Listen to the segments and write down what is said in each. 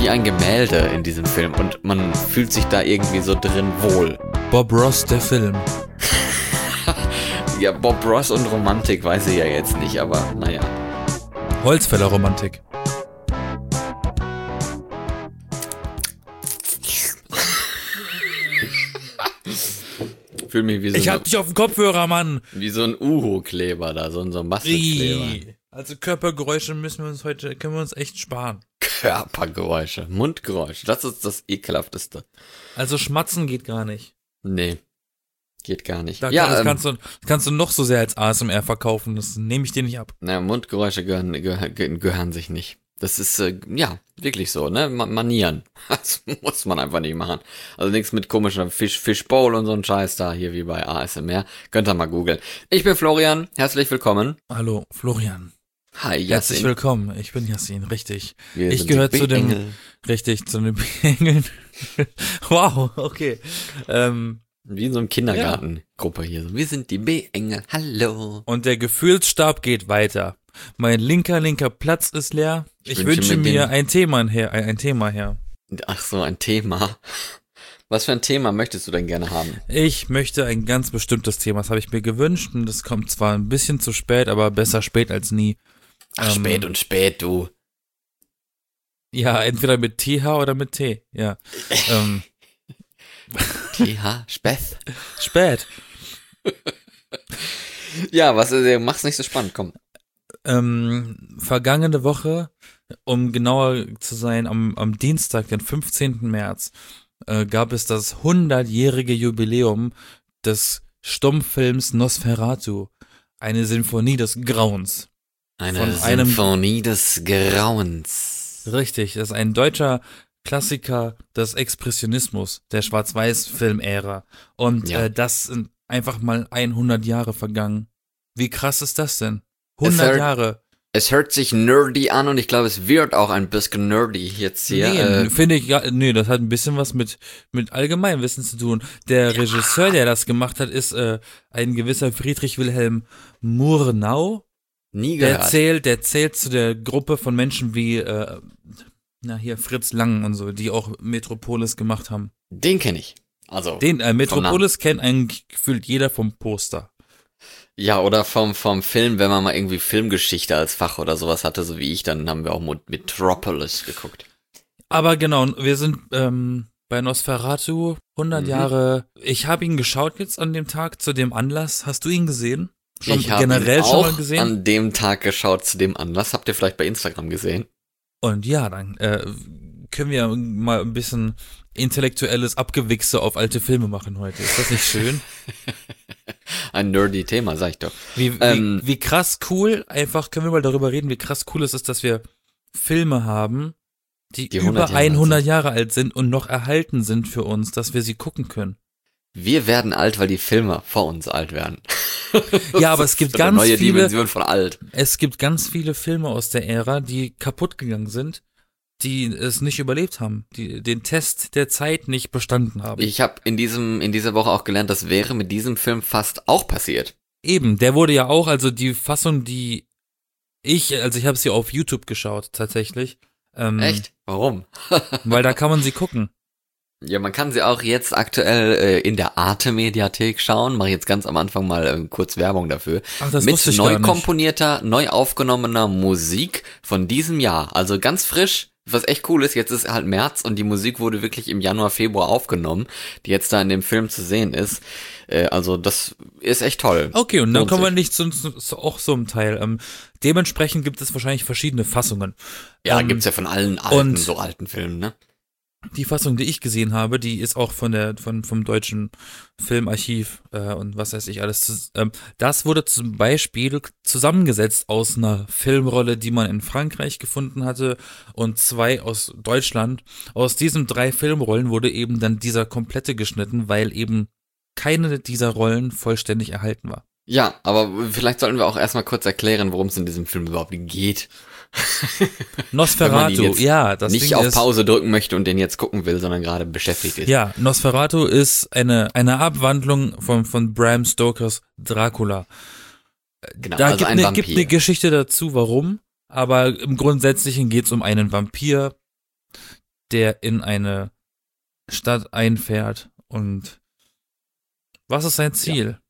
wie ein Gemälde in diesem Film und man fühlt sich da irgendwie so drin wohl. Bob Ross, der Film. Ja, Bob Ross und Romantik weiß ich ja jetzt nicht, aber naja. Holzfäller-Romantik. Fühl mich wie so Ich hab dich auf dem Kopfhörer, Mann. wie so ein Uhu-Kleber da, so ein Bastelkleber. Also Körpergeräusche können wir uns echt sparen. Körpergeräusche, Mundgeräusche, das ist das Ekelhafteste. Also schmatzen geht gar nicht. Nee, geht gar nicht. Das kannst du noch so sehr als ASMR verkaufen, das nehme ich dir nicht ab. Mundgeräusche gehören sich nicht. Das ist, wirklich so, ne? Manieren. Das muss man einfach nicht machen. Also nichts mit komischer Fishbowl und so ein Scheiß da, hier wie bei ASMR. Könnt ihr mal googeln. Ich bin Florian, herzlich willkommen. Hallo, Florian. Hi, Yassin. Herzlich willkommen, ich bin Yassin, richtig. Ich gehöre zu den B-Engeln. Wow, okay. Wie in so einem Kindergartengruppe hier. So, wir sind die B-Engel, hallo. Und der Gefühlsstab geht weiter. Mein linker Platz ist leer. Ich wünsche mir ein Thema her. Ach so, ein Thema. Was für ein Thema möchtest du denn gerne haben? Ich möchte ein ganz bestimmtes Thema. Das habe ich mir gewünscht und das kommt zwar ein bisschen zu spät, aber besser spät als nie. Ach, spät und spät, du. Ja, entweder mit TH oder mit T, ja. TH, Speth. Spät. Ja, mach's nicht so spannend, komm. Vergangene Woche, um genauer zu sein, am Dienstag, den 15. März, gab es das 100-jährige Jubiläum des Stummfilms Nosferatu, eine Sinfonie des Grauens. Eine Sinfonie des Grauens. Richtig, das ist ein deutscher Klassiker des Expressionismus, der Schwarz-Weiß-Film-Ära. Und das sind einfach mal 100 Jahre vergangen. Wie krass ist das denn? 100 Jahre. Es hört sich nerdy an und ich glaube, es wird auch ein bisschen nerdy jetzt hier. Nee, finde ich, das hat ein bisschen was mit Allgemeinwissen zu tun. Der Regisseur, der das gemacht hat, ist ein gewisser Friedrich Wilhelm Murnau. Nie gehört. Der zählt zu der Gruppe von Menschen wie, Fritz Lang und so, die auch Metropolis gemacht haben. Den kenne ich. Also. Metropolis kennt eigentlich gefühlt jeder vom Poster. Ja, oder vom Film, wenn man mal irgendwie Filmgeschichte als Fach oder sowas hatte, so wie ich, dann haben wir auch Metropolis geguckt. Aber genau, wir sind bei Nosferatu, 100 Jahre. Ich habe ihn geschaut jetzt an dem Tag zu dem Anlass. Hast du ihn gesehen? Ich habe ihn auch an dem Tag geschaut zu dem Anlass. Habt ihr vielleicht bei Instagram gesehen? Und ja, dann können wir mal ein bisschen intellektuelles Abgewichse auf alte Filme machen heute. Ist das nicht schön? Ein nerdy Thema, sag ich doch. Wie krass cool, einfach können wir mal darüber reden, wie krass cool es ist, dass wir Filme haben, die über 100 Jahre alt sind und noch erhalten sind für uns, dass wir sie gucken können. Wir werden alt, weil die Filme vor uns alt werden. Ja, aber es gibt ganz neue viele Dimension von alt. Es gibt ganz viele Filme aus der Ära, die kaputt gegangen sind, die es nicht überlebt haben, die den Test der Zeit nicht bestanden haben. Ich habe in dieser Woche auch gelernt, das wäre mit diesem Film fast auch passiert. Eben, der wurde ja auch, also die Fassung, ich habe sie auf YouTube geschaut, tatsächlich. Echt? Warum? Weil da kann man sie gucken. Ja, man kann sie auch jetzt aktuell in der Arte-Mediathek schauen. Mache jetzt ganz am Anfang mal kurz Werbung dafür. Ach, das mit wusste ich neu gar nicht. komponierter, neu aufgenommener Musik von diesem Jahr. Also ganz frisch, was echt cool ist. Jetzt ist halt März und die Musik wurde wirklich im Januar, Februar aufgenommen, die jetzt da in dem Film zu sehen ist. Also das ist echt toll. Okay, und dann kommen wir nicht zu auch so einem Teil. Dementsprechend gibt es wahrscheinlich verschiedene Fassungen. Ja, gibt's ja von allen so alten Filmen, ne? Die Fassung, die ich gesehen habe, die ist auch vom deutschen Filmarchiv und was weiß ich alles. Das wurde zum Beispiel zusammengesetzt aus einer Filmrolle, die man in Frankreich gefunden hatte und 2 aus Deutschland. Aus diesen 3 Filmrollen wurde eben dann dieser komplette geschnitten, weil eben keine dieser Rollen vollständig erhalten war. Ja, aber vielleicht sollten wir auch erstmal kurz erklären, worum es in diesem Film überhaupt geht. Nosferatu, ja, das nicht Ding auf ist, Pause drücken möchte und den jetzt gucken will, sondern gerade beschäftigt ist. Ja, Nosferatu ist eine Abwandlung von Bram Stokers Dracula. Genau, Da also ein Vampir. gibt eine Geschichte dazu, warum, aber im Grundsätzlichen geht es um einen Vampir, der in eine Stadt einfährt und was ist sein Ziel?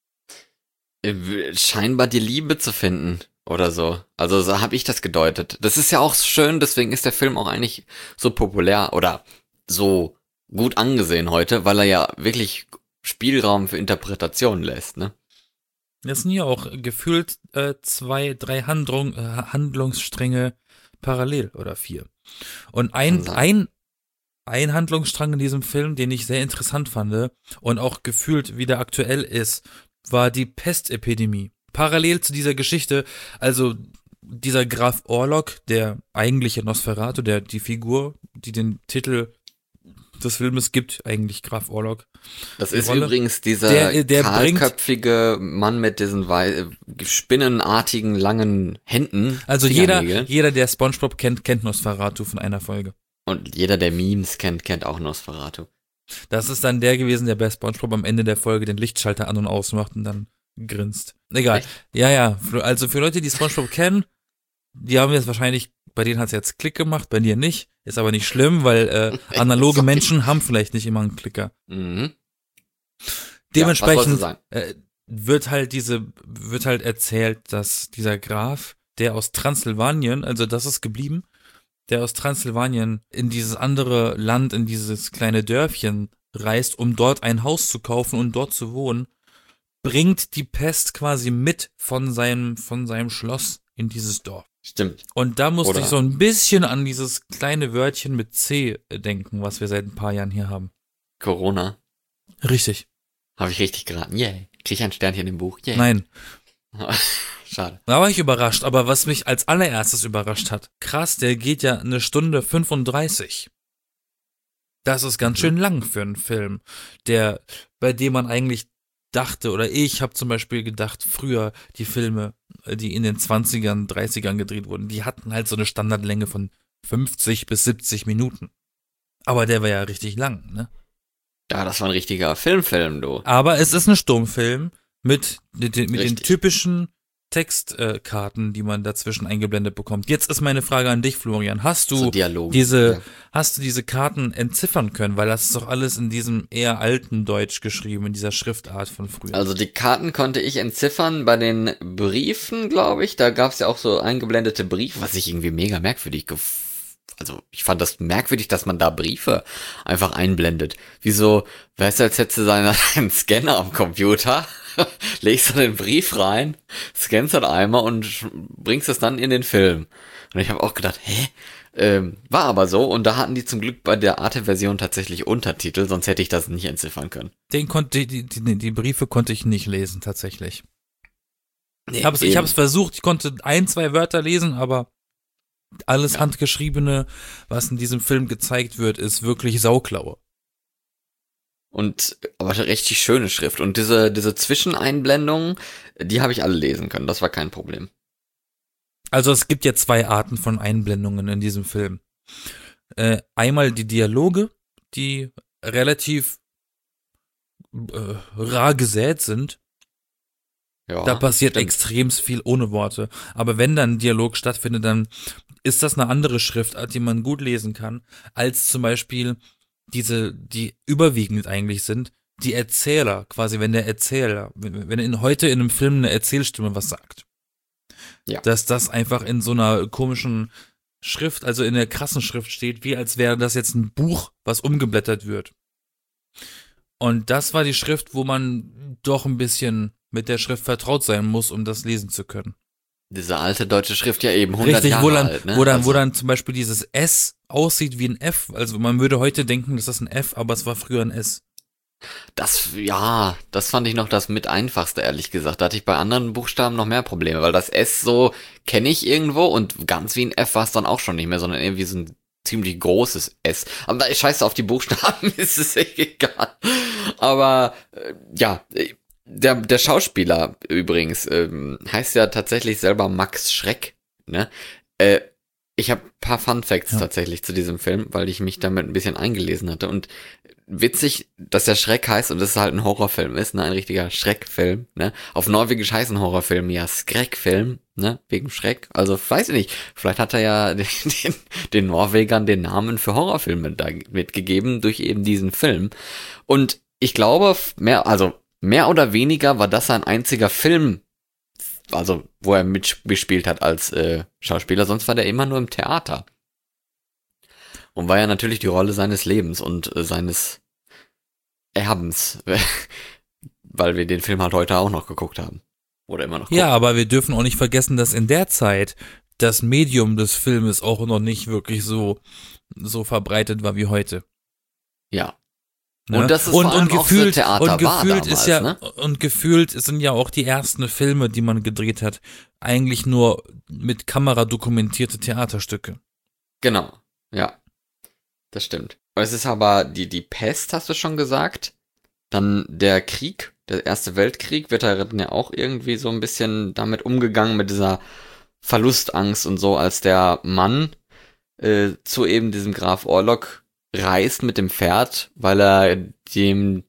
Scheinbar die Liebe zu finden oder so. Also so habe ich das gedeutet. Das ist ja auch schön, deswegen ist der Film auch eigentlich so populär oder so gut angesehen heute, weil er ja wirklich Spielraum für Interpretation lässt, ne? Das sind ja auch gefühlt 2, 3 Handlungsstränge parallel oder 4. Und ein Handlungsstrang in diesem Film, den ich sehr interessant fand und auch gefühlt wieder aktuell ist, war die Pestepidemie. Parallel zu dieser Geschichte, also dieser Graf Orlok, der eigentliche Nosferatu, die Figur, die den Titel des Filmes gibt, eigentlich Graf Orlok. Das ist übrigens dieser der kahlköpfige Mann mit diesen spinnenartigen langen Händen. Also jeder, der SpongeBob kennt Nosferatu von einer Folge. Und jeder, der Memes kennt auch Nosferatu. Das ist dann der gewesen, der bei SpongeBob am Ende der Folge den Lichtschalter an- und ausmacht und dann grinst. Egal. Echt? Ja. Also für Leute, die SpongeBob kennen, die haben jetzt wahrscheinlich, bei denen hat es jetzt Klick gemacht, bei dir nicht. Ist aber nicht schlimm, weil analoge Menschen haben vielleicht nicht immer einen Klicker. Mhm. Dementsprechend Ja, wird halt erzählt, dass dieser Graf, der aus Transsilvanien, also das ist geblieben, der aus Transsilvanien in dieses andere Land, in dieses kleine Dörfchen reist, um dort ein Haus zu kaufen und dort zu wohnen, bringt die Pest quasi mit von seinem Schloss in dieses Dorf. Stimmt. Und da musste ich so ein bisschen an dieses kleine Wörtchen mit C denken, was wir seit ein paar Jahren hier haben. Corona. Richtig. Habe ich richtig geraten. Yay. Krieg ich ein Sternchen im Buch? Yay. Nein. Schade. Da war ich überrascht, aber was mich als allererstes überrascht hat, krass, der geht ja 1:35. Das ist ganz schön lang für einen Film, bei dem man eigentlich dachte, oder ich habe zum Beispiel gedacht, früher die Filme, die in den 20ern, 30ern gedreht wurden, die hatten halt so eine Standardlänge von 50 bis 70 Minuten. Aber der war ja richtig lang, ne? Ja, das war ein richtiger Film, du. Aber es ist ein Stummfilm mit den typischen Textkarten, die man dazwischen eingeblendet bekommt. Jetzt ist meine Frage an dich, Florian. Hast du diese Karten entziffern können? Weil das ist doch alles in diesem eher alten Deutsch geschrieben, in dieser Schriftart von früher. Also die Karten konnte ich entziffern bei den Briefen, glaube ich. Da gab es ja auch so eingeblendete Briefe, was ich irgendwie mega merkwürdig Also ich fand das merkwürdig, dass man da Briefe einfach einblendet. Wieso, weißt du, als hättest du einen Scanner am Computer, legst du den Brief rein, scannst dann einmal und bringst es dann in den Film. Und ich habe auch gedacht, war aber so. Und da hatten die zum Glück bei der Arte-Version tatsächlich Untertitel, sonst hätte ich das nicht entziffern können. Die Briefe konnte ich nicht lesen, tatsächlich. Nee, ich habe es versucht, ich konnte 1, 2 Wörter lesen, aber alles Handgeschriebene, was in diesem Film gezeigt wird, ist wirklich sauklaue. Aber richtig schöne Schrift. Und diese Zwischeneinblendungen, die habe ich alle lesen können. Das war kein Problem. Also es gibt ja 2 Arten von Einblendungen in diesem Film. Einmal die Dialoge, die relativ rar gesät sind. Ja, da passiert extrem viel ohne Worte. Aber wenn dann ein Dialog stattfindet, dann ist das eine andere Schriftart, die man gut lesen kann, als zum Beispiel die überwiegend eigentlich sind, die Erzähler, quasi wenn heute in einem Film eine Erzählstimme was sagt. Ja. Dass das einfach in so einer komischen Schrift, also in der krassen Schrift steht, wie als wäre das jetzt ein Buch, was umgeblättert wird. Und das war die Schrift, wo man doch ein bisschen mit der Schrift vertraut sein muss, um das lesen zu können. Diese alte deutsche Schrift ja eben 100 Jahre alt, ne? Wo dann zum Beispiel dieses S aussieht wie ein F. Also man würde heute denken, das ist ein F, aber es war früher ein S. Das fand ich noch das mit einfachste, ehrlich gesagt. Da hatte ich bei anderen Buchstaben noch mehr Probleme, weil das S so kenne ich irgendwo und ganz wie ein F war es dann auch schon nicht mehr, sondern irgendwie so ein ziemlich großes S. Aber da scheiße auf die Buchstaben, ist es egal. Aber der Schauspieler übrigens heißt ja tatsächlich selber Max Schreck, ne? Ich habe ein paar Fun Facts Ja. tatsächlich zu diesem Film, weil ich mich damit ein bisschen eingelesen hatte. Und witzig, dass der Schreck heißt und dass es halt ein Horrorfilm ist, ne? Ein richtiger Schreckfilm, ne? Auf Norwegisch heißen Horrorfilm ja Skreckfilm, ne? Wegen Schreck. Also, weiß ich nicht. Vielleicht hat er ja den Norwegern den Namen für Horrorfilme da mitgegeben durch eben diesen Film. Und ich glaube, mehr oder weniger war das sein einziger Film, also wo er mitgespielt hat als Schauspieler, sonst war der immer nur im Theater. Und war ja natürlich die Rolle seines Lebens und seines Erbens, weil wir den Film halt heute auch noch geguckt haben. Oder immer noch gucken. Ja, aber wir dürfen auch nicht vergessen, dass in der Zeit das Medium des Filmes auch noch nicht wirklich so verbreitet war wie heute. Ja. Ne? Und das ist vor allem auch so Theater war damals, ist ja, ne? Und gefühlt sind ja auch die ersten Filme, die man gedreht hat, eigentlich nur mit Kamera dokumentierte Theaterstücke. Genau, ja. Das stimmt. Es ist aber die Pest, hast du schon gesagt. Dann der Krieg, der Erste Weltkrieg, wird darin ja auch irgendwie so ein bisschen damit umgegangen, mit dieser Verlustangst und so, als der Mann zu eben diesem Graf Orlok reist mit dem Pferd, weil er dem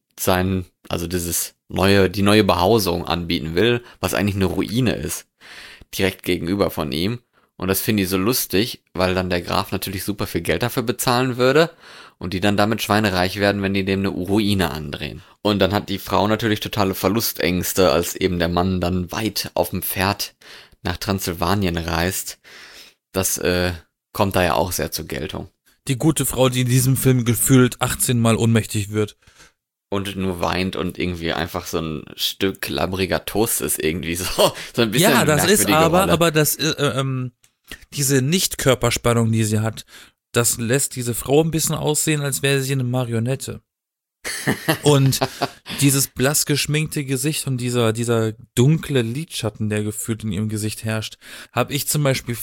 die neue Behausung anbieten will, was eigentlich eine Ruine ist. Direkt gegenüber von ihm. Und das finde ich so lustig, weil dann der Graf natürlich super viel Geld dafür bezahlen würde und die dann damit schweinereich werden, wenn die dem eine Ruine andrehen. Und dann hat die Frau natürlich totale Verlustängste, als eben der Mann dann weit auf dem Pferd nach Transsilvanien reist. Das kommt da ja auch sehr zur Geltung. Die gute Frau, die in diesem Film gefühlt 18 Mal ohnmächtig wird. Und nur weint und irgendwie einfach so ein Stück labbriger Toast ist irgendwie so ein bisschen Ja, das ist Rolle. aber das diese Nicht-Körperspannung, die sie hat, das lässt diese Frau ein bisschen aussehen, als wäre sie eine Marionette. Und dieses blass geschminkte Gesicht und dieser dunkle Lidschatten, der gefühlt in ihrem Gesicht herrscht, habe ich zum Beispiel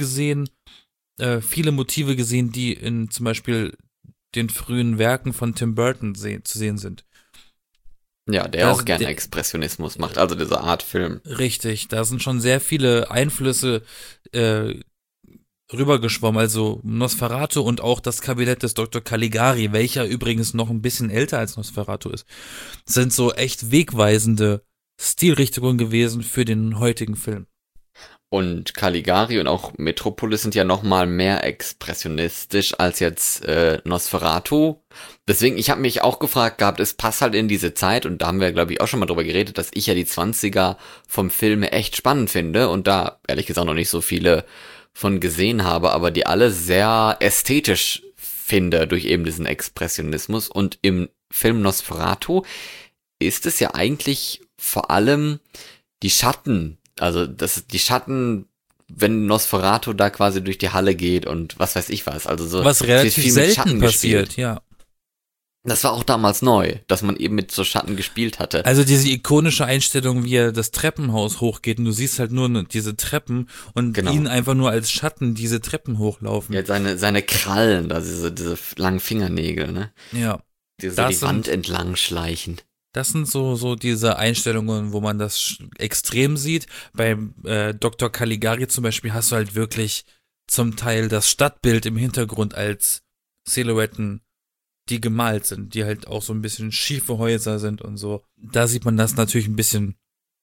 viele Motive gesehen, die in zum Beispiel den frühen Werken von Tim Burton zu sehen sind. Ja, der auch gerne Expressionismus macht, also diese Art Film. Richtig, da sind schon sehr viele Einflüsse rübergeschwommen, also Nosferatu und auch das Kabinett des Dr. Caligari, welcher übrigens noch ein bisschen älter als Nosferatu ist, sind so echt wegweisende Stilrichtungen gewesen für den heutigen Film. Und Caligari und auch Metropolis sind ja noch mal mehr expressionistisch als jetzt Nosferatu. Deswegen, ich habe mich auch gefragt gehabt, es passt halt in diese Zeit und da haben wir, glaube ich, auch schon mal drüber geredet, dass ich ja die 20er vom Film echt spannend finde und da ehrlich gesagt noch nicht so viele von gesehen habe, aber die alle sehr ästhetisch finde durch eben diesen Expressionismus. Und im Film Nosferatu ist es ja eigentlich vor allem die Schatten, also die Schatten, wenn Nosferatu da quasi durch die Halle geht und was weiß ich was. Also so was relativ viel mit selten Schatten passiert, gespielt. ja. Das war auch damals neu, dass man eben mit so Schatten gespielt hatte. Also diese ikonische Einstellung, wie er das Treppenhaus hochgeht und du siehst halt nur diese Treppen und Genau. ihn einfach nur als Schatten diese Treppen hochlaufen. Ja, seine Krallen, also diese langen Fingernägel, ne? Ja. Die so die Wand entlang schleichen. Das sind so diese Einstellungen, wo man das extrem sieht. Beim Dr. Caligari zum Beispiel hast du halt wirklich zum Teil das Stadtbild im Hintergrund als Silhouetten, die gemalt sind, die halt auch so ein bisschen schiefe Häuser sind und so. Da sieht man das natürlich ein bisschen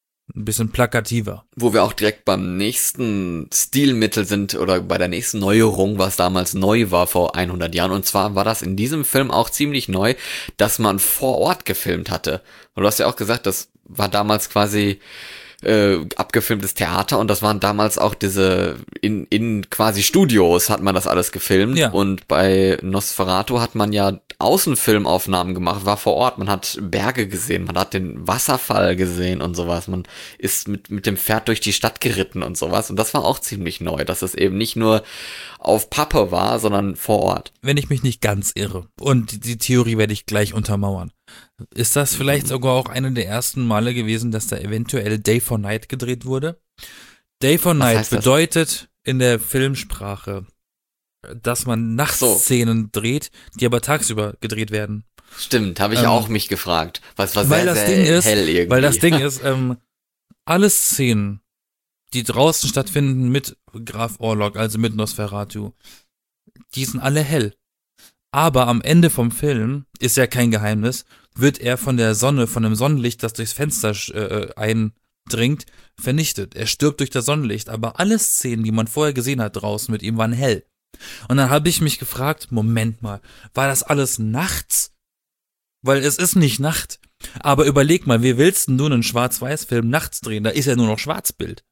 plakativer. Wo wir auch direkt beim nächsten Stilmittel sind oder bei der nächsten Neuerung, was damals neu war vor 100 Jahren. Und zwar war das in diesem Film auch ziemlich neu, dass man vor Ort gefilmt hatte. Und du hast ja auch gesagt, das war damals quasi abgefilmtes Theater und das waren damals auch diese in quasi Studios hat man das alles gefilmt. Ja. Und bei Nosferatu hat man ja Außenfilmaufnahmen gemacht, war vor Ort, man hat Berge gesehen, man hat den Wasserfall gesehen und sowas, man ist mit dem Pferd durch die Stadt geritten und sowas und das war auch ziemlich neu, dass es eben nicht nur auf Pappe war, sondern vor Ort. Wenn ich mich nicht ganz irre, und die Theorie werde ich gleich untermauern, ist das vielleicht sogar auch eine der ersten Male gewesen, dass da eventuell Day for Night gedreht wurde? Day for Night bedeutet in der Filmsprache, dass man Nachtszenen dreht, die aber tagsüber gedreht werden. Stimmt, habe ich auch mich gefragt. Was war weil sehr, das sehr Ding ist, hell irgendwie. Weil das Ding ist, alle Szenen, die draußen stattfinden mit Graf Orlok, also mit Nosferatu, die sind alle hell. Aber am Ende vom Film, ist ja kein Geheimnis, wird er von der Sonne, von dem Sonnenlicht, das durchs Fenster eindringt, vernichtet. Er stirbt durch das Sonnenlicht, aber alle Szenen, die man vorher gesehen hat draußen mit ihm, waren hell. Und dann habe ich mich gefragt, Moment mal, war das alles nachts? Weil es ist nicht Nacht. Aber überleg mal, wie willst denn du einen Schwarz-Weiß-Film nachts drehen? Da ist ja nur noch Schwarzbild.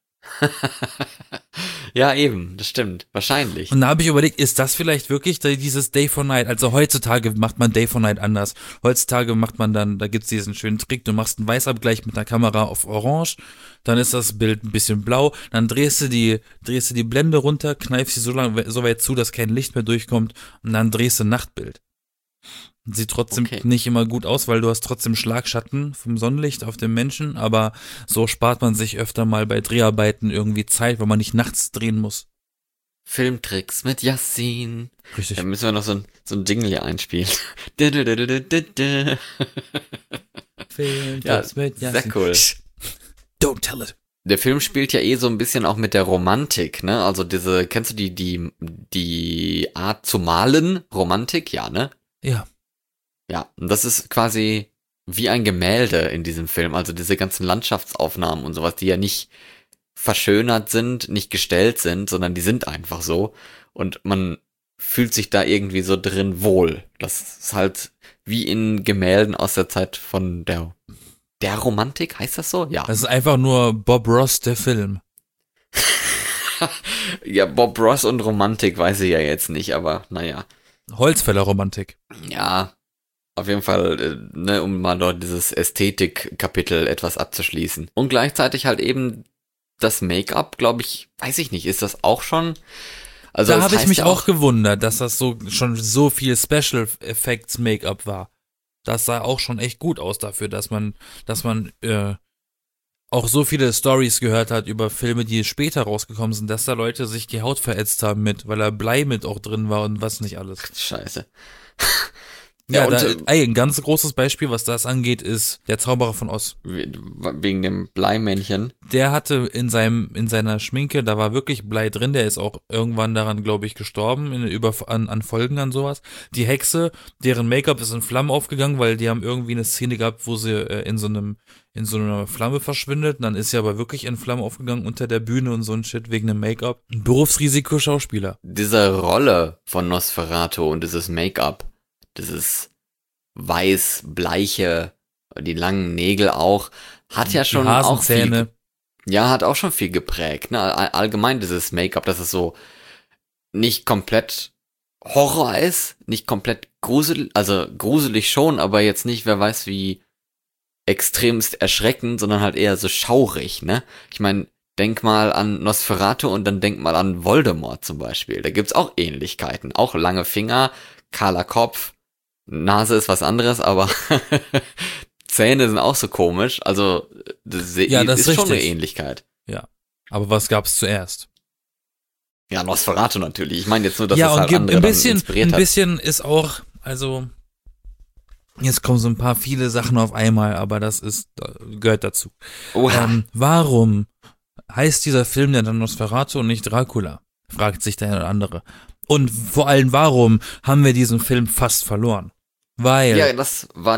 Ja, eben, das stimmt. Wahrscheinlich. Und da habe ich überlegt, ist das vielleicht wirklich dieses Day for Night? Also heutzutage macht man Day for Night anders. Heutzutage macht man dann, da gibt's diesen schönen Trick, du machst einen Weißabgleich mit einer Kamera auf Orange, dann ist das Bild ein bisschen blau, dann drehst du die Blende runter, kneifst sie so weit zu, dass kein Licht mehr durchkommt und dann drehst du ein Nachtbild. Sieht trotzdem nicht immer gut aus, weil du hast trotzdem Schlagschatten vom Sonnenlicht auf dem Menschen, aber so spart man sich öfter mal bei Dreharbeiten irgendwie Zeit, weil man nicht nachts drehen muss. Filmtricks mit Yassin. Richtig. Da müssen wir noch so ein Jingle hier einspielen. Filmtricks mit Yassin. Sehr cool. Don't tell it. Der Film spielt ja so ein bisschen auch mit der Romantik, ne? Also kennst du die Art zu malen? Romantik, ja, ne? Ja. Ja, und das ist quasi wie ein Gemälde in diesem Film. Also diese ganzen Landschaftsaufnahmen und sowas, die ja nicht verschönert sind, nicht gestellt sind, sondern die sind einfach so. Und man fühlt sich da irgendwie so drin wohl. Das ist halt wie in Gemälden aus der Zeit von der Romantik, heißt das so? Ja. Das ist einfach nur Bob Ross, der Film. Ja, Bob Ross und Romantik weiß ich ja jetzt nicht, aber naja. Holzfäller-Romantik. Ja, auf jeden Fall, ne, um mal dort dieses Ästhetik-Kapitel etwas abzuschließen. Und gleichzeitig halt eben das Make-up, glaube ich, weiß ich nicht, ist das auch schon? Also da habe ich mich auch gewundert, dass das schon so viel Special Effects Make-up war. Das sah auch schon echt gut aus dafür, dass man auch so viele Stories gehört hat über Filme, die später rausgekommen sind, dass da Leute sich die Haut verätzt haben weil da Blei mit auch drin war und was nicht alles. Scheiße. Ja, ein ganz großes Beispiel, was das angeht, ist der Zauberer von Oz. Wegen dem Bleimännchen. Der hatte in seiner Schminke, da war wirklich Blei drin, der ist auch irgendwann daran, glaube ich, gestorben, an Folgen an sowas. Die Hexe, deren Make-up ist in Flammen aufgegangen, weil die haben irgendwie eine Szene gehabt, wo sie in so einer Flamme verschwindet. Und dann ist sie aber wirklich in Flammen aufgegangen unter der Bühne und so ein Shit wegen dem Make-up. Ein Berufsrisiko-Schauspieler. Diese Rolle von Nosferatu und dieses Make-up, dieses weiß, bleiche, die langen Nägel auch, hat ja schon auch viel, hat auch schon viel geprägt, ne? Allgemein dieses Make-up, dass es so nicht komplett Horror ist, nicht komplett gruselig, also gruselig schon, aber jetzt nicht, wer weiß wie extremst erschreckend, sondern halt eher so schaurig, ne? Ich meine, denk mal an Nosferatu und dann denk mal an Voldemort zum Beispiel. Da gibt's auch Ähnlichkeiten, auch lange Finger, kahler Kopf, Nase ist was anderes, aber Zähne sind auch so komisch. Also das ist schon eine Ähnlichkeit. Ja, aber was gab's zuerst? Ja, Nosferatu natürlich. Ich meine jetzt nur, dass es halt andere inspiriert hat. Ein bisschen ist auch, also jetzt kommen so ein paar viele Sachen auf einmal, aber gehört dazu. Warum heißt dieser Film denn dann Nosferatu und nicht Dracula? Fragt sich der eine oder andere. Und vor allem, warum haben wir diesen Film fast verloren? Weil. Ja, das war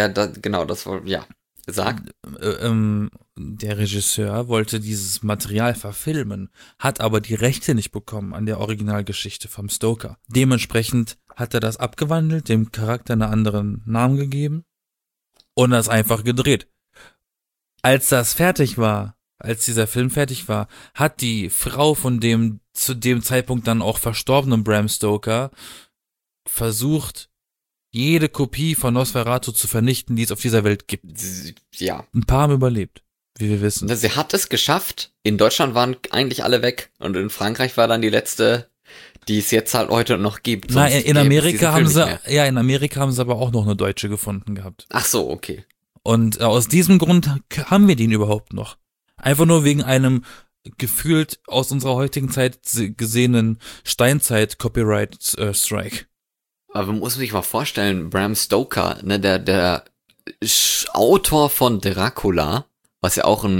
sagt. Der Regisseur wollte dieses Material verfilmen, hat aber die Rechte nicht bekommen an der Originalgeschichte vom Stoker. Dementsprechend hat er das abgewandelt, dem Charakter einen anderen Namen gegeben und das einfach gedreht. Als dieser Film fertig war, hat die Frau von dem zu dem Zeitpunkt dann auch verstorbenen Bram Stoker versucht, jede Kopie von Nosferatu zu vernichten, die es auf dieser Welt gibt. Ja. Ein paar haben überlebt, wie wir wissen. Sie hat es geschafft. In Deutschland waren eigentlich alle weg. Und in Frankreich war dann die letzte, die es jetzt halt heute noch gibt. Na, in Amerika haben sie aber auch noch eine Deutsche gefunden gehabt. Ach so, okay. Und aus diesem Grund haben wir den überhaupt noch. Einfach nur wegen einem gefühlt aus unserer heutigen Zeit gesehenen Steinzeit-Copyright-Strike. Aber man muss sich mal vorstellen, Bram Stoker, ne, der Autor von Dracula, was ja auch ein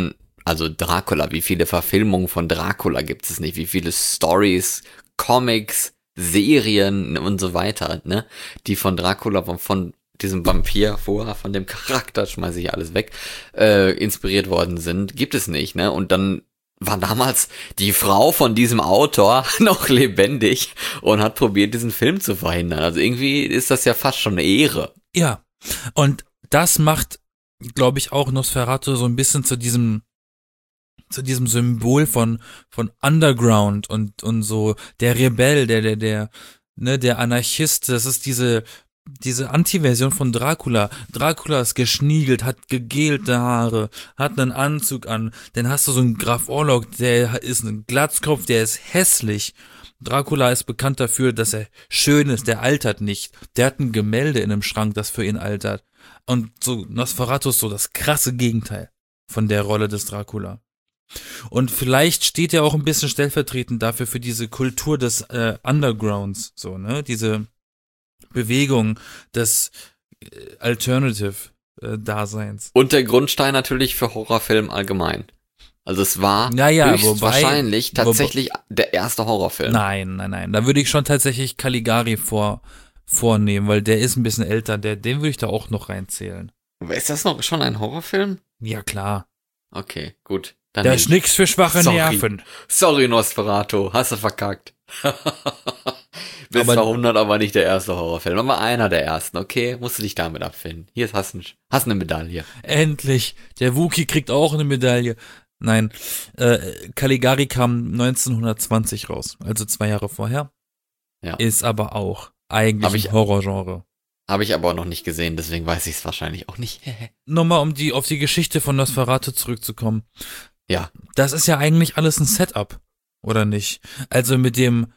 Also Dracula, wie viele Verfilmungen von Dracula gibt es nicht? Wie viele Stories, Comics, Serien und so weiter, ne? Die von Dracula, von diesem Vampir vorher, von dem Charakter, schmeiße ich alles weg, inspiriert worden sind, gibt es nicht, ne? Und dann war damals die Frau von diesem Autor noch lebendig und hat probiert, diesen Film zu verhindern. Also irgendwie ist das ja fast schon eine Ehre. Ja, und das macht, glaube ich, auch Nosferatu so ein bisschen zu diesem Symbol von Underground und so der Rebell, der Anarchist. Das ist diese Anti-Version von Dracula. Dracula ist geschniegelt, hat gegelte Haare, hat einen Anzug an. Dann hast du so einen Graf Orlok, der ist ein Glatzkopf, der ist hässlich. Dracula ist bekannt dafür, dass er schön ist, der altert nicht. Der hat ein Gemälde in einem Schrank, das für ihn altert. Und so Nosferatu ist so das krasse Gegenteil von der Rolle des Dracula. Und vielleicht steht er auch ein bisschen stellvertretend dafür für diese Kultur des Undergrounds, so, ne, diese Bewegung des Alternative-Daseins. Und der Grundstein natürlich für Horrorfilm allgemein. Also es war höchstwahrscheinlich tatsächlich der erste Horrorfilm. Nein. Da würde ich schon tatsächlich Caligari vornehmen, weil der ist ein bisschen älter. Den würde ich da auch noch reinzählen. Aber ist das noch schon ein Horrorfilm? Ja, klar. Okay, gut. Dann Der ist nix für schwache Nerven. Sorry, Nosferatu, hast du verkackt. Bis 200 aber nicht der erste Horrorfilm, aber einer der ersten, okay? Musst du dich damit abfinden. Hier hast du eine Medaille. Endlich, der Wookie kriegt auch eine Medaille. Nein, Caligari kam 1920 raus, also 2 Jahre vorher. Ja. Ist aber auch eigentlich ein Horrorgenre. Habe ich aber auch noch nicht gesehen, deswegen weiß ich es wahrscheinlich auch nicht. Nochmal, auf die Geschichte von Nosferatu zurückzukommen. Ja. Das ist ja eigentlich alles ein Setup, oder nicht? Also mit dem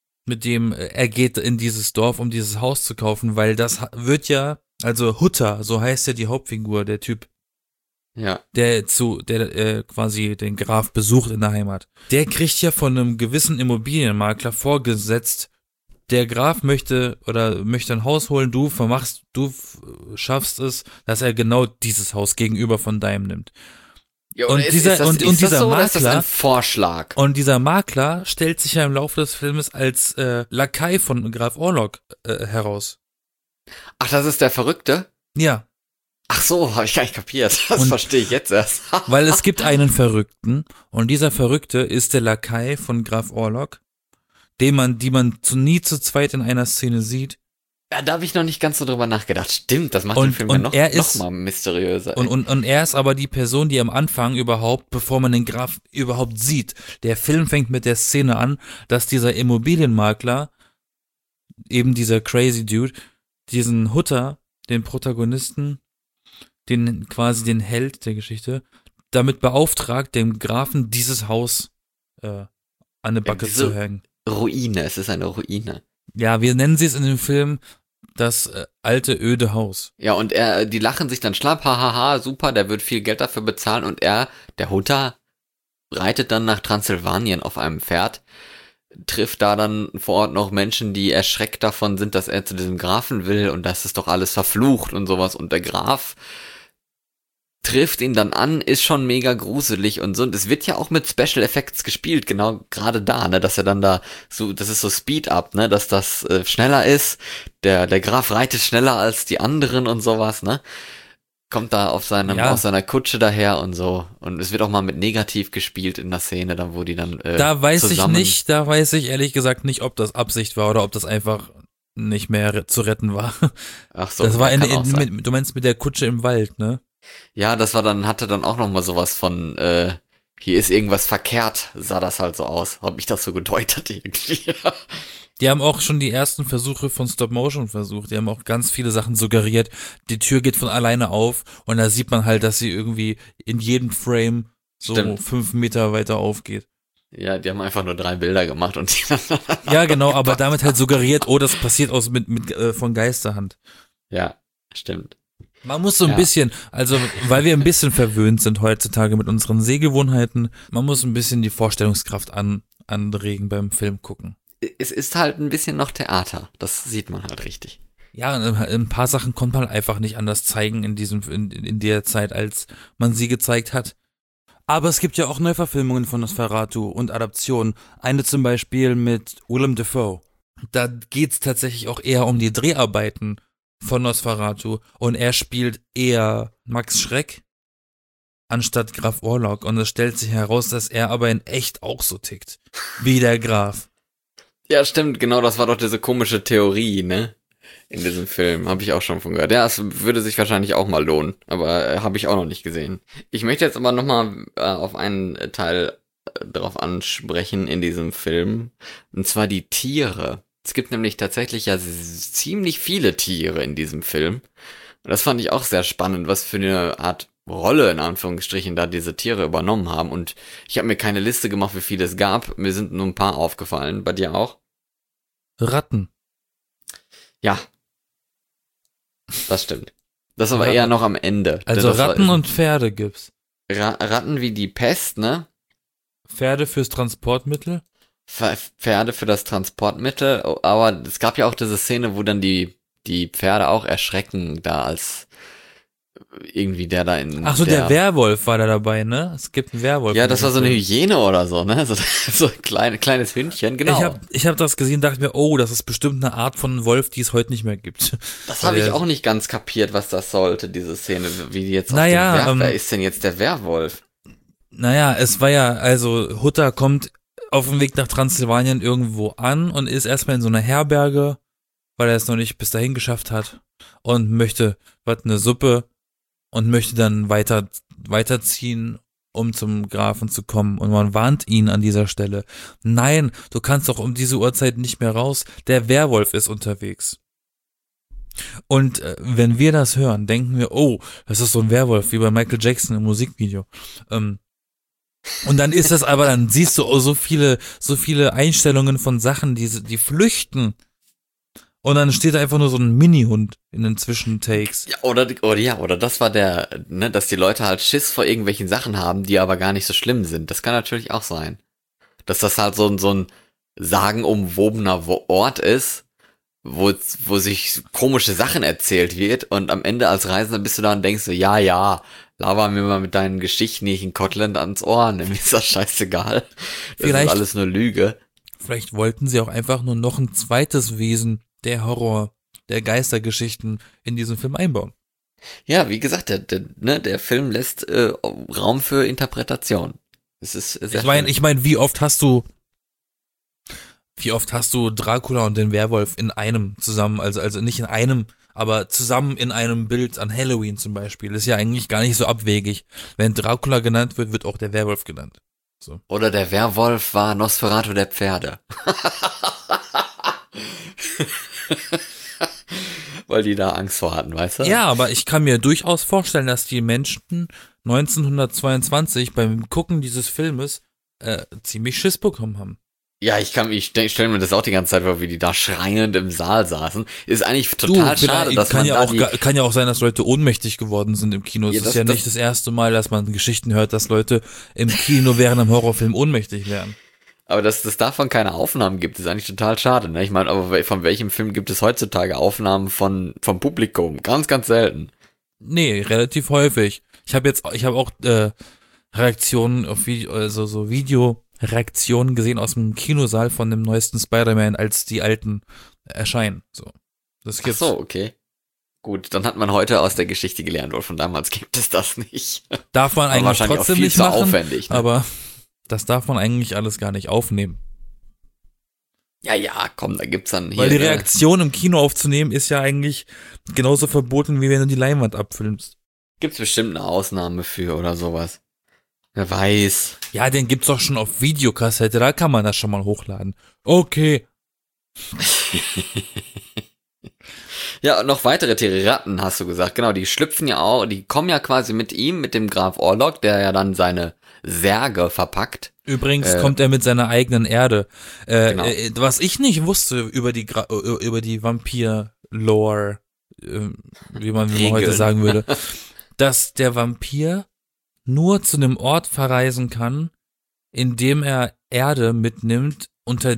er geht in dieses Dorf, um dieses Haus zu kaufen, weil das wird ja, also Hutter, so heißt ja die Hauptfigur, der Typ. Ja. Der quasi den Graf besucht in der Heimat. Der kriegt ja von einem gewissen Immobilienmakler vorgesetzt, der Graf möchte ein Haus holen, du schaffst es, dass er genau dieses Haus gegenüber von deinem nimmt. Ja, und dieser Makler, ist das ein Vorschlag? Und dieser Makler stellt sich ja im Laufe des Filmes als Lakai von Graf Orlok heraus. Ach, das ist der Verrückte? Ja. Ach so, habe ich gar nicht kapiert. Das verstehe ich jetzt erst. Weil es gibt einen Verrückten und dieser Verrückte ist der Lakai von Graf Orlok, die man nie zu zweit in einer Szene sieht. Ja, da habe ich noch nicht ganz so drüber nachgedacht. Stimmt, das macht den Film ja noch mal mysteriöser. Und er ist aber die Person, die am Anfang bevor man den Graf überhaupt sieht. Der Film fängt mit der Szene an, dass dieser Immobilienmakler, eben dieser crazy Dude, diesen Hutter, den Protagonisten, den Held der Geschichte, damit beauftragt, dem Grafen dieses Haus an eine Backe zu hängen. Ruine, es ist eine Ruine. Ja, wir nennen sie es in dem Film das alte, öde Haus. Ja, und die lachen sich dann schlapp, hahaha, super, der wird viel Geld dafür bezahlen und der Hutter, reitet dann nach Transsilvanien auf einem Pferd, trifft da dann vor Ort noch Menschen, die erschreckt davon sind, dass er zu diesem Grafen will und das ist doch alles verflucht und sowas und der Graf trifft ihn dann an, ist schon mega gruselig und so. Und es wird ja auch mit Special Effects gespielt, genau gerade da, ne, dass er dann da so, das ist so Speed Up, ne, dass das schneller ist. Der Graf reitet schneller als die anderen und sowas, ne. Kommt da aus seiner Kutsche daher und so. Und es wird auch mal mit Negativ gespielt in der Szene, dann wo die dann da weiß ich ehrlich gesagt nicht, ob das Absicht war oder ob das einfach nicht mehr zu retten war. Ach so. Das war du meinst mit der Kutsche im Wald, ne? Ja, hatte dann auch noch mal sowas von, hier ist irgendwas verkehrt, sah das halt so aus. Hab ich das so gedeutet irgendwie. Die haben auch schon die ersten Versuche von Stop-Motion versucht. Die haben auch ganz viele Sachen suggeriert. Die Tür geht von alleine auf und da sieht man halt, dass sie irgendwie in jedem Frame so 5 Meter weiter aufgeht. Ja, die haben einfach nur 3 Bilder gemacht und ja, genau, aber damit halt suggeriert, das passiert von Geisterhand. Ja, stimmt. Man muss so ein bisschen, also weil wir ein bisschen verwöhnt sind heutzutage mit unseren Sehgewohnheiten, man muss ein bisschen die Vorstellungskraft anregen beim Film gucken. Es ist halt ein bisschen noch Theater, das sieht man halt richtig. Ja, ein paar Sachen konnte man einfach nicht anders zeigen in der Zeit, als man sie gezeigt hat. Aber es gibt ja auch Neuverfilmungen von Nosferatu und Adaptionen. Eine zum Beispiel mit Willem Dafoe. Da geht's tatsächlich auch eher um die Dreharbeiten von Nosferatu und er spielt eher Max Schreck anstatt Graf Orlok und es stellt sich heraus, dass er aber in echt auch so tickt, wie der Graf. Ja, stimmt, genau, das war doch diese komische Theorie, ne? In diesem Film, habe ich auch schon von gehört. Ja, es würde sich wahrscheinlich auch mal lohnen, aber habe ich auch noch nicht gesehen. Ich möchte jetzt aber nochmal auf einen Teil drauf ansprechen in diesem Film, und zwar die Tiere. Es gibt nämlich tatsächlich ja ziemlich viele Tiere in diesem Film. Und das fand ich auch sehr spannend, was für eine Art Rolle, in Anführungsstrichen, da diese Tiere übernommen haben. Und ich habe mir keine Liste gemacht, wie viele es gab. Mir sind nur ein paar aufgefallen. Bei dir auch? Ratten. Ja, das stimmt. Das aber eher noch am Ende. Also das Ratten und Pferde gibt's. Ratten wie die Pest, ne? Pferde fürs Transportmittel. Pferde für das Transportmittel. Aber es gab ja auch diese Szene, wo dann die Pferde auch erschrecken, da als irgendwie der da in... Ach so, der Werwolf war da dabei, ne? Es gibt einen Werwolf. Ja, das war so eine Hyäne oder so, ne? So ein kleines Hündchen, genau. Ich hab das gesehen, dachte mir, oh, das ist bestimmt eine Art von Wolf, die es heute nicht mehr gibt. Das habe ich auch nicht ganz kapiert, was das sollte, diese Szene, wie die jetzt wer ist denn jetzt der Werwolf? Naja, es war ja, also Hutter kommt auf dem Weg nach Transsilvanien irgendwo an und ist erstmal in so einer Herberge, weil er es noch nicht bis dahin geschafft hat und möchte eine Suppe und möchte dann weiterziehen, um zum Grafen zu kommen. Und man warnt ihn an dieser Stelle. Nein, du kannst doch um diese Uhrzeit nicht mehr raus. Der Werwolf ist unterwegs. Und wenn wir das hören, denken wir, oh, das ist so ein Werwolf, wie bei Michael Jackson im Musikvideo. Und dann ist das aber, dann siehst du so viele Einstellungen von Sachen, die flüchten. Und dann steht da einfach nur so ein Mini-Hund in den Zwischentakes. Ja, oder das war dass die Leute halt Schiss vor irgendwelchen Sachen haben, die aber gar nicht so schlimm sind. Das kann natürlich auch sein. Dass das halt so ein sagenumwobener Ort ist, wo sich komische Sachen erzählt wird und am Ende als Reisender bist du da und denkst so, ja, laber mir mal mit deinen Geschichten hier in Kotlin ans Ohr, mir ist das scheißegal. Das ist alles nur Lüge. Vielleicht wollten sie auch einfach nur noch ein zweites Wesen der Horror, der Geistergeschichten in diesen Film einbauen. Ja, wie gesagt, der Film lässt Raum für Interpretation. Es ist sehr ich meine, wie oft hast du Dracula und den Werwolf in einem zusammen, also nicht in einem, aber zusammen in einem Bild an Halloween zum Beispiel. Das ist ja eigentlich gar nicht so abwegig. Wenn Dracula genannt wird, wird auch der Werwolf genannt. So. Oder der Werwolf war Nosferatu der Pferde. Weil die da Angst vor hatten, weißt du? Ja, aber ich kann mir durchaus vorstellen, dass die Menschen 1922 beim Gucken dieses Filmes ziemlich Schiss bekommen haben. Ja, ich stelle mir das auch die ganze Zeit vor, wie die da schreiend im Saal saßen. Ist eigentlich total schade, dass kann ja auch sein, dass Leute ohnmächtig geworden sind im Kino. Es ist ja nicht das erste Mal, dass man Geschichten hört, dass Leute im Kino während einem Horrorfilm ohnmächtig werden. Aber dass es davon keine Aufnahmen gibt, ist eigentlich total schade, ne? Ich meine, aber von welchem Film gibt es heutzutage Aufnahmen vom Publikum? Ganz, ganz selten. Nee, relativ häufig. Ich habe auch Reaktionen auf Video, also so Videoreaktionen gesehen aus dem Kinosaal von dem neuesten Spider-Man, als die alten erscheinen. So. Das gibt's. Ach so, okay. Gut, dann hat man heute aus der Geschichte gelernt, weil von damals gibt es das nicht. Darf man eigentlich trotzdem nicht machen, aufwendig, ne? Aber das darf man eigentlich alles gar nicht aufnehmen. Ja, komm, da gibt's dann hier... Weil die Reaktion im Kino aufzunehmen ist ja eigentlich genauso verboten, wie wenn du die Leinwand abfilmst. Gibt's bestimmt eine Ausnahme für oder sowas. Wer weiß. Ja, den gibt's doch schon auf Videokassette, da kann man das schon mal hochladen. Okay. Ja, und noch weitere Tiere, Ratten, hast du gesagt. Genau, die schlüpfen ja auch, die kommen ja quasi mit dem Graf Orlok, der ja dann seine Särge verpackt. Übrigens kommt er mit seiner eigenen Erde. Genau. Was ich nicht wusste über die Vampir-Lore, wie man heute sagen würde, dass der Vampir nur zu einem Ort verreisen kann, in dem er Erde mitnimmt, unter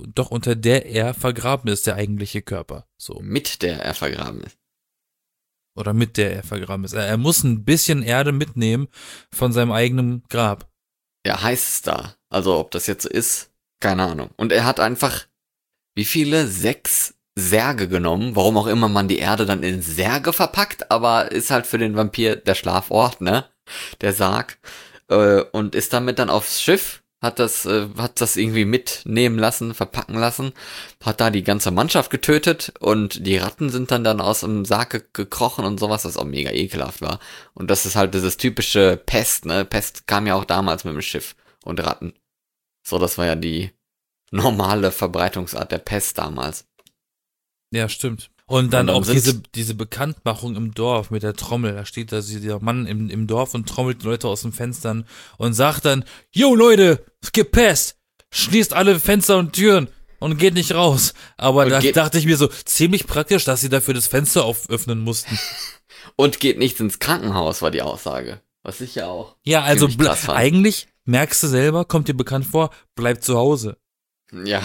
der er vergraben ist, der eigentliche Körper. So. Mit der er vergraben ist. Oder mit der er vergraben ist. Er muss ein bisschen Erde mitnehmen von seinem eigenen Grab. Ja, heißt es da. Also ob das jetzt so ist, keine Ahnung. Und er hat einfach, wie viele? 6 Särge genommen, warum auch immer man die Erde dann in Särge verpackt, aber ist halt für den Vampir der Schlafort, ne? Der Sarg. Und ist damit dann aufs Schiff, hat das irgendwie mitnehmen lassen, verpacken lassen, hat da die ganze Mannschaft getötet und die Ratten sind dann aus dem Sarg gekrochen und sowas, was auch mega ekelhaft war. Und das ist halt dieses typische Pest, ne? Pest kam ja auch damals mit dem Schiff und Ratten. So, das war ja die normale Verbreitungsart der Pest damals. Ja, stimmt. Und dann auch sind diese Bekanntmachung im Dorf mit der Trommel. Da steht da dieser Mann im Dorf und trommelt die Leute aus den Fenstern und sagt dann, yo Leute, es gibt Pest, schließt alle Fenster und Türen und geht nicht raus. Aber da dachte ich mir so, ziemlich praktisch, dass sie dafür das Fenster öffnen mussten. Und geht nicht ins Krankenhaus, war die Aussage. Was ich ja auch. Ja, also ziemlich krass fand. eigentlich merkst du selber, kommt dir bekannt vor, bleib zu Hause. Ja,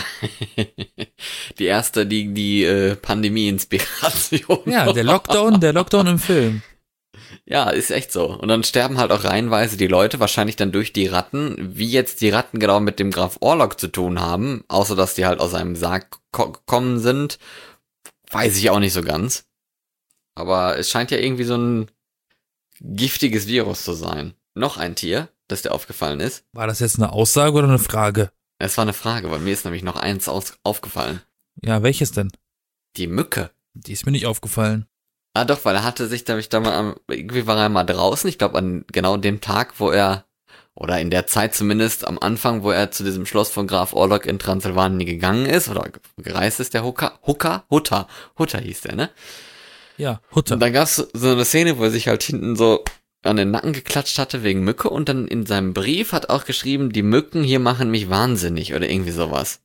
die erste, die Pandemie-Inspiration. Ja, der Lockdown im Film. Ja, ist echt so. Und dann sterben halt auch reihenweise die Leute, wahrscheinlich dann durch die Ratten. Wie jetzt die Ratten genau mit dem Graf Orlok zu tun haben, außer dass die halt aus einem Sarg gekommen sind, weiß ich auch nicht so ganz. Aber es scheint ja irgendwie so ein giftiges Virus zu sein. Noch ein Tier, das dir aufgefallen ist. War das jetzt eine Aussage oder eine Frage? Es war eine Frage, weil mir ist nämlich noch eins aufgefallen. Ja, welches denn? Die Mücke. Die ist mir nicht aufgefallen. Ah doch, weil er hatte sich nämlich da mal, irgendwie war er mal draußen, ich glaube an genau dem Tag, wo er, oder in der Zeit zumindest am Anfang, wo er zu diesem Schloss von Graf Orlok in Transsilvanien gegangen ist, oder gereist ist, der Hutter hieß der, ne? Ja, Hutter. Und dann gab's so eine Szene, wo er sich halt hinten so an den Nacken geklatscht hatte wegen Mücke und dann in seinem Brief hat auch geschrieben, die Mücken hier machen mich wahnsinnig oder irgendwie sowas.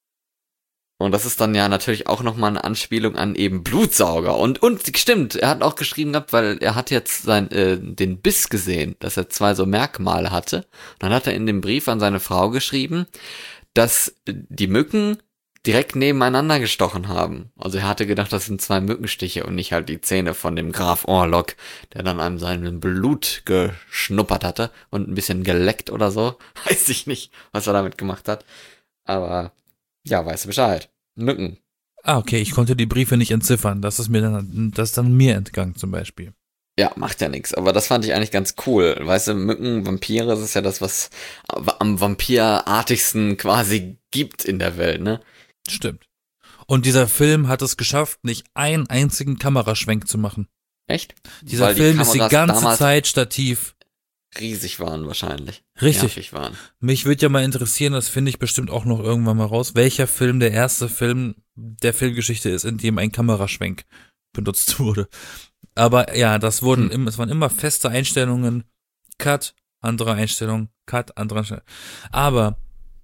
Und das ist dann ja natürlich auch nochmal eine Anspielung an eben Blutsauger. Und stimmt, er hat auch geschrieben gehabt, weil er hat jetzt den Biss gesehen, dass er 2 so Merkmale hatte. Und dann hat er in dem Brief an seine Frau geschrieben, dass die Mücken direkt nebeneinander gestochen haben. Also er hatte gedacht, das sind 2 Mückenstiche und nicht halt die Zähne von dem Graf Orlok, der dann an seinem Blut geschnuppert hatte und ein bisschen geleckt oder so. Weiß ich nicht, was er damit gemacht hat. Aber ja, weißt du Bescheid. Mücken. Ah, okay, ich konnte die Briefe nicht entziffern. Das ist dann mir entgangen zum Beispiel. Ja, macht ja nichts. Aber das fand ich eigentlich ganz cool. Weißt du, Mücken, Vampire, das ist ja das, was am vampirartigsten quasi gibt in der Welt, ne? Stimmt. Und dieser Film hat es geschafft, nicht einen einzigen Kameraschwenk zu machen. Echt? Dieser Weil Film ist die ganze damals Zeit Stativ. riesig waren wahrscheinlich. Richtig. Nervig waren. Mich würde ja mal interessieren, das finde ich bestimmt auch noch irgendwann mal raus, welcher Film der erste Film der Filmgeschichte ist, in dem ein Kameraschwenk benutzt wurde. Aber ja, es waren immer feste Einstellungen, Cut, andere Einstellung, Cut, andere Einstellung. Aber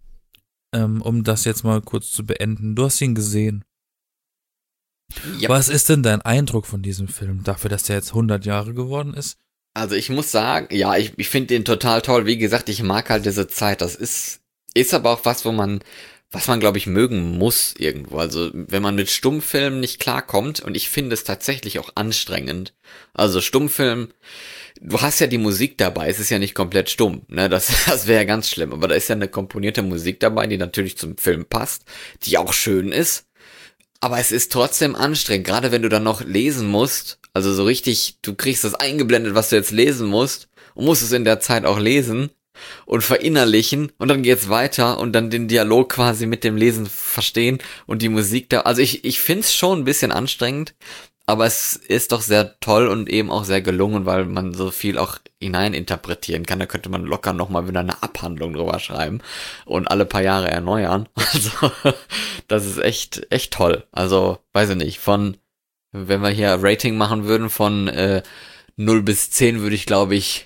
um das jetzt mal kurz zu beenden, du hast ihn gesehen. Ja. Was ist denn dein Eindruck von diesem Film, dafür, dass der jetzt 100 Jahre geworden ist? Also ich muss sagen, ja, ich finde den total toll. Wie gesagt, ich mag halt diese Zeit. Das ist aber auch was man, glaube ich, mögen muss irgendwo. Also wenn man mit Stummfilmen nicht klarkommt, und ich finde es tatsächlich auch anstrengend. Also Stummfilm, du hast ja die Musik dabei, es ist ja nicht komplett stumm, ne? Das wäre ja ganz schlimm. Aber da ist ja eine komponierte Musik dabei, die natürlich zum Film passt, die auch schön ist. Aber es ist trotzdem anstrengend, gerade wenn du dann noch lesen musst. Also so richtig, du kriegst das eingeblendet, was du jetzt lesen musst, und musst es in der Zeit auch lesen und verinnerlichen, und dann geht's weiter und dann den Dialog quasi mit dem Lesen verstehen und die Musik da. Also ich find's schon ein bisschen anstrengend, aber es ist doch sehr toll und eben auch sehr gelungen, weil man so viel auch hineininterpretieren kann. Da könnte man locker nochmal wieder eine Abhandlung drüber schreiben und alle paar Jahre erneuern. Also das ist echt toll. Also weiß ich nicht, wenn wir hier Rating machen würden von 0 bis 10, würde ich, glaube ich,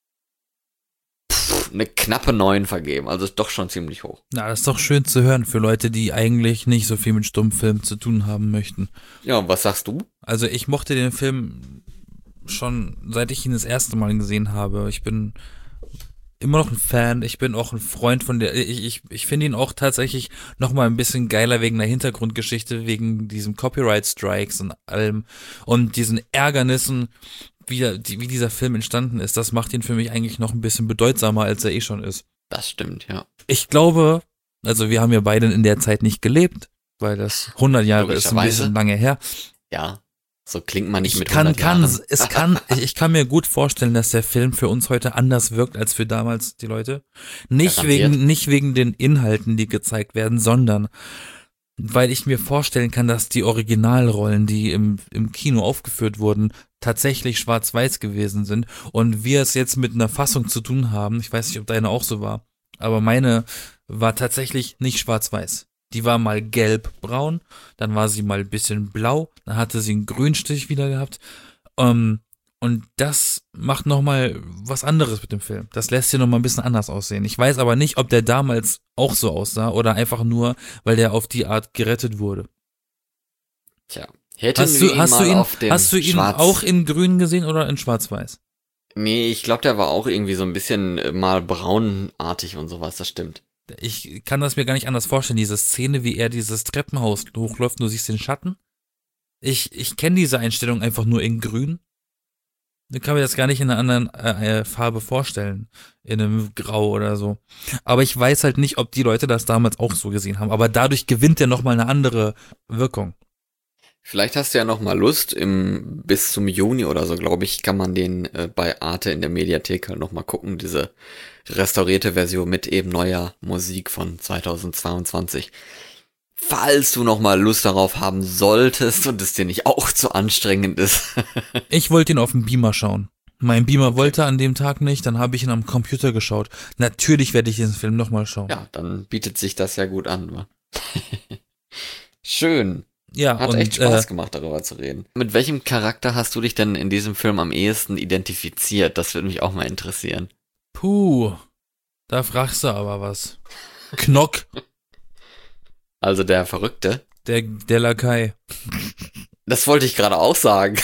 eine knappe 9 vergeben. Also ist doch schon ziemlich hoch. Na, das ist doch schön zu hören für Leute, die eigentlich nicht so viel mit Stummfilmen zu tun haben möchten. Ja, und was sagst du? Also ich mochte den Film schon, seit ich ihn das erste Mal gesehen habe. Ich bin immer noch ein Fan. Ich bin auch ein Freund von der. Ich finde ihn auch tatsächlich noch mal ein bisschen geiler wegen der Hintergrundgeschichte, wegen diesem Copyright-Strikes und allem und diesen Ärgernissen, wie dieser Film entstanden ist. Das macht ihn für mich eigentlich noch ein bisschen bedeutsamer, als er eh schon ist. Das stimmt, ja. Ich glaube, also wir haben ja beide in der Zeit nicht gelebt, weil das 100 Jahre ist ein bisschen lange her. Ja, so klingt man nicht mit 100 Jahren. Ich kann mir gut vorstellen, dass der Film für uns heute anders wirkt als für damals die Leute. Nicht wegen den Inhalten, die gezeigt werden, sondern weil ich mir vorstellen kann, dass die Originalrollen, die im Kino aufgeführt wurden, tatsächlich schwarz-weiß gewesen sind und wir es jetzt mit einer Fassung zu tun haben. Ich weiß nicht, ob deine auch so war, aber meine war tatsächlich nicht schwarz-weiß. Die war mal gelb-braun, dann war sie mal ein bisschen blau, dann hatte sie einen Grünstich wieder gehabt. Und das macht nochmal was anderes mit dem Film. Das lässt sie nochmal ein bisschen anders aussehen. Ich weiß aber nicht, ob der damals auch so aussah oder einfach nur, weil der auf die Art gerettet wurde. Tja, hast du ihn auch in grün gesehen oder in schwarz-weiß? Nee, ich glaube, der war auch irgendwie so ein bisschen mal braunartig und sowas, das stimmt. Ich kann das mir gar nicht anders vorstellen, diese Szene, wie er dieses Treppenhaus hochläuft, du siehst den Schatten. Ich kenne diese Einstellung einfach nur in grün. Ich kann mir das gar nicht in einer anderen Farbe vorstellen, in einem Grau oder so. Aber ich weiß halt nicht, ob die Leute das damals auch so gesehen haben. Aber dadurch gewinnt er nochmal eine andere Wirkung. Vielleicht hast du ja noch mal Lust, bis zum Juni oder so, glaube ich, kann man den bei Arte in der Mediathek halt noch mal gucken, diese restaurierte Version mit eben neuer Musik von 2022. Falls du noch mal Lust darauf haben solltest und es dir nicht auch zu anstrengend ist. Ich wollte ihn auf dem Beamer schauen. Mein Beamer wollte an dem Tag nicht, dann habe ich ihn am Computer geschaut. Natürlich werde ich diesen Film noch mal schauen. Ja, dann bietet sich das ja gut an, wa? Schön. Ja, hat echt Spaß gemacht, darüber zu reden. Mit welchem Charakter hast du dich denn in diesem Film am ehesten identifiziert? Das würde mich auch mal interessieren. Puh, da fragst du aber was. Knock. Also der Verrückte? Der Lakai. Das wollte ich gerade auch sagen.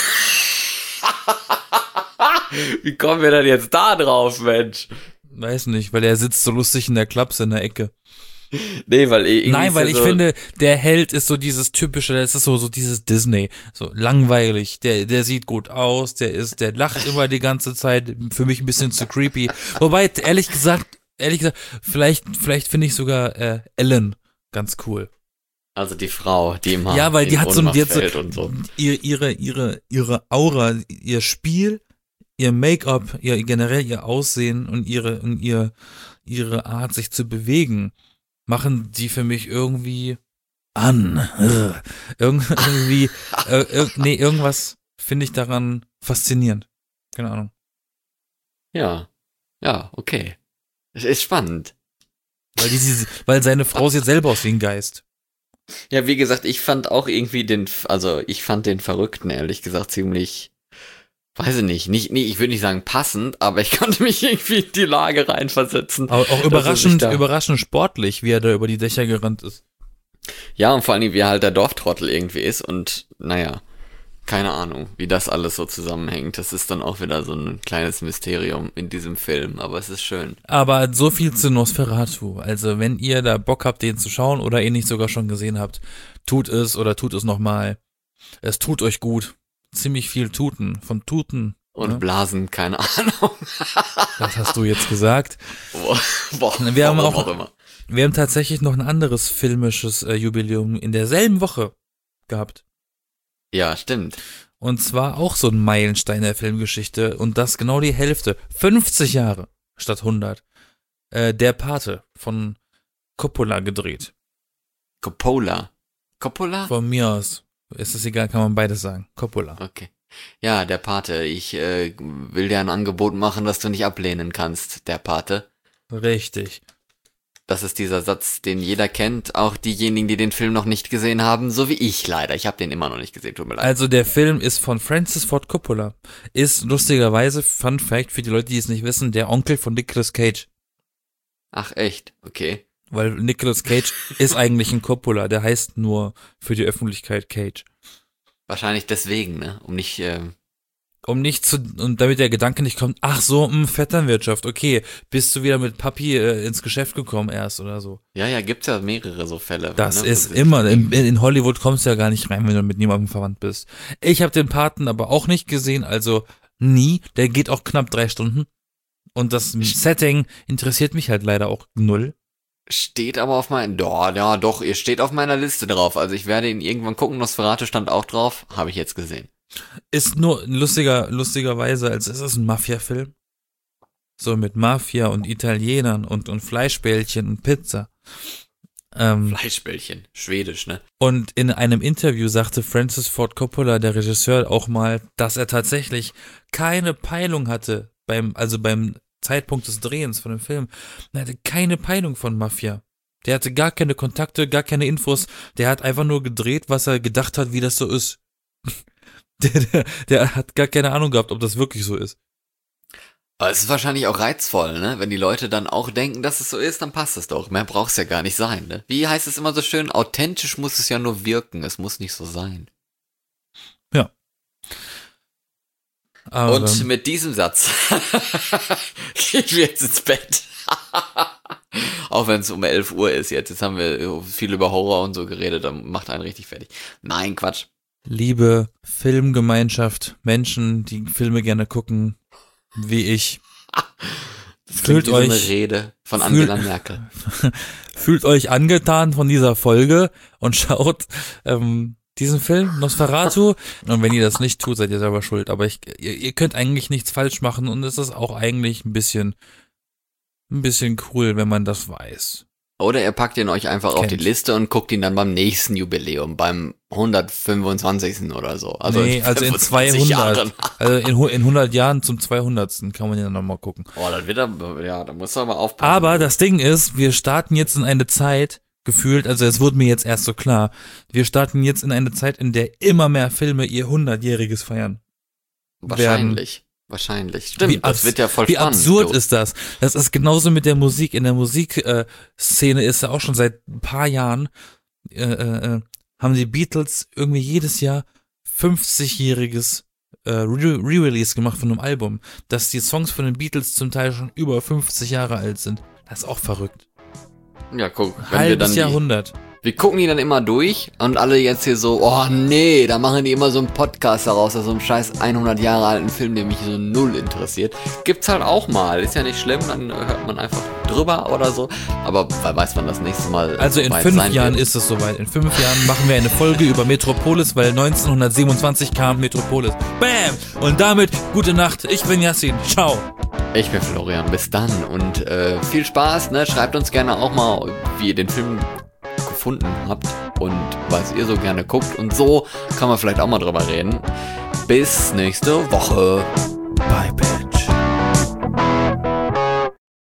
Wie kommen wir denn jetzt da drauf, Mensch? Weiß nicht, weil er sitzt so lustig in der Klapse in der Ecke. Nee, weil irgendwie. Nein, weil ich finde, der Held ist so dieses typische, das ist so dieses Disney, so langweilig, der sieht gut aus, der lacht immer die ganze Zeit, für mich ein bisschen zu creepy. Wobei, ehrlich gesagt, vielleicht finde ich sogar Ellen ganz cool. Also die Frau, die immer ja, weil die hat so so. ihre Aura, ihr Spiel, ihr Make-up, generell ihr Aussehen und ihre Art, sich zu bewegen, machen die für mich irgendwie an. Irgendwas finde ich daran faszinierend. Keine Ahnung. Ja, okay. Es ist spannend. Weil seine Frau sieht selber aus wie ein Geist. Ja, wie gesagt, ich fand auch irgendwie den Verrückten, ehrlich gesagt, ziemlich, weiß ich nicht, ich würde nicht sagen passend, aber ich konnte mich irgendwie in die Lage reinversetzen. Auch überraschend sportlich, wie er da über die Dächer gerannt ist. Ja, und vor allem, wie er halt der Dorftrottel irgendwie ist und, naja, keine Ahnung, wie das alles so zusammenhängt. Das ist dann auch wieder so ein kleines Mysterium in diesem Film, aber es ist schön. Aber so viel zu Nosferatu. Also, wenn ihr da Bock habt, den zu schauen oder ihn nicht sogar schon gesehen habt, tut es nochmal. Es tut euch gut. Ziemlich viel Tuten, von Tuten. Und ne? Blasen, keine Ahnung. Das hast du jetzt gesagt. Boah, wir haben tatsächlich noch ein anderes filmisches Jubiläum in derselben Woche gehabt. Ja, stimmt. Und zwar auch so ein Meilenstein der Filmgeschichte und das genau die Hälfte. 50 Jahre statt 100. Der Pate von Coppola gedreht. Coppola? Von mir aus. Ist es egal, kann man beides sagen. Coppola. Okay. Ja, der Pate. Ich will dir ein Angebot machen, das du nicht ablehnen kannst, der Pate. Richtig. Das ist dieser Satz, den jeder kennt, auch diejenigen, die den Film noch nicht gesehen haben, so wie ich leider. Ich habe den immer noch nicht gesehen, tut mir leid. Also der Film ist von Francis Ford Coppola. Ist lustigerweise, Fun Fact für die Leute, die es nicht wissen, der Onkel von Nicolas Cage. Ach echt? Okay. Weil Nicolas Cage ist eigentlich ein Coppola, der heißt nur für die Öffentlichkeit Cage. Wahrscheinlich deswegen, ne? Um nicht und damit der Gedanke nicht kommt, ach so, Vetternwirtschaft, okay, bist du wieder mit Papi ins Geschäft gekommen erst oder so. Ja, gibt's ja mehrere so Fälle. Das ne? ist immer, in Hollywood kommst du ja gar nicht rein, wenn du mit niemandem verwandt bist. Ich habe den Paten aber auch nicht gesehen, also nie, der geht auch knapp 3 Stunden und das Setting interessiert mich halt leider auch null. Steht aber auf doch, ihr steht auf meiner Liste drauf, also ich werde ihn irgendwann gucken, Nosferatu stand auch drauf, habe ich jetzt gesehen. Ist nur lustigerweise, als ist es ein Mafia-Film. So mit Mafia und Italienern und Fleischbällchen und Pizza. Fleischbällchen, schwedisch, ne? Und in einem Interview sagte Francis Ford Coppola, der Regisseur, auch mal, dass er tatsächlich keine Peilung hatte beim Zeitpunkt des Drehens von dem Film. Er hatte keine Peilung von Mafia. Der hatte gar keine Kontakte, gar keine Infos. Der hat einfach nur gedreht, was er gedacht hat, wie das so ist. Der hat gar keine Ahnung gehabt, ob das wirklich so ist. Aber es ist wahrscheinlich auch reizvoll, ne? Wenn die Leute dann auch denken, dass es so ist, dann passt es doch. Mehr braucht's ja gar nicht sein, ne? Wie heißt es immer so schön? Authentisch muss es ja nur wirken. Es muss nicht so sein. Ja. Aber und mit diesem Satz gehen wir jetzt ins Bett. Auch wenn es um 11 Uhr ist jetzt. Jetzt haben wir viel über Horror und so geredet. Dann macht einen richtig fertig. Nein, Quatsch. Liebe Filmgemeinschaft, Menschen, die Filme gerne gucken, wie ich. Das klingt wie so eine Rede von Angela Merkel. Fühlt euch angetan von dieser Folge und schaut diesen Film, Nosferatu. Und wenn ihr das nicht tut, seid ihr selber schuld. Aber ihr könnt eigentlich nichts falsch machen und es ist auch eigentlich ein bisschen cool, wenn man das weiß. Oder ihr packt ihn euch einfach auf die Liste und guckt ihn dann beim nächsten Jubiläum, beim 125. oder so. Also nee, also in 200. Jahren. Also in 100 Jahren zum 200. kann man ja nochmal gucken. Oh, dann wird da muss er aber aufpassen. Aber das Ding ist, wir starten jetzt in eine Zeit, gefühlt, also es wurde mir jetzt erst so klar, wir starten jetzt in eine Zeit, in der immer mehr Filme ihr 100-jähriges feiern. Wahrscheinlich. Stimmt, das wird ja voll wie spannend. Wie absurd ist das? Das ist genauso mit der Musik. In der Musikszene ist ja auch schon seit ein paar Jahren, haben die Beatles irgendwie jedes Jahr 50-jähriges Re-Release gemacht von einem Album, dass die Songs von den Beatles zum Teil schon über 50 Jahre alt sind. Das ist auch verrückt. Ja, guck. Halbes Jahrhundert. Wir gucken die dann immer durch und alle jetzt hier so, oh nee, da machen die immer so einen Podcast daraus, aus so einem scheiß 100 Jahre alten Film, der mich so null interessiert. Gibt's halt auch mal, ist ja nicht schlimm, dann hört man einfach drüber oder so, aber weiß man das nächste Mal. Also in 5 Jahren ist es soweit. In 5 Jahren machen wir eine Folge über Metropolis, weil 1927 kam Metropolis. Bam! Und damit gute Nacht, ich bin Yassin, ciao! Ich bin Florian, bis dann und viel Spaß, ne? Schreibt uns gerne auch mal, wie ihr den Film gefunden habt und was ihr so gerne guckt und so kann man vielleicht auch mal drüber reden. Bis nächste Woche. Bye, Bitch.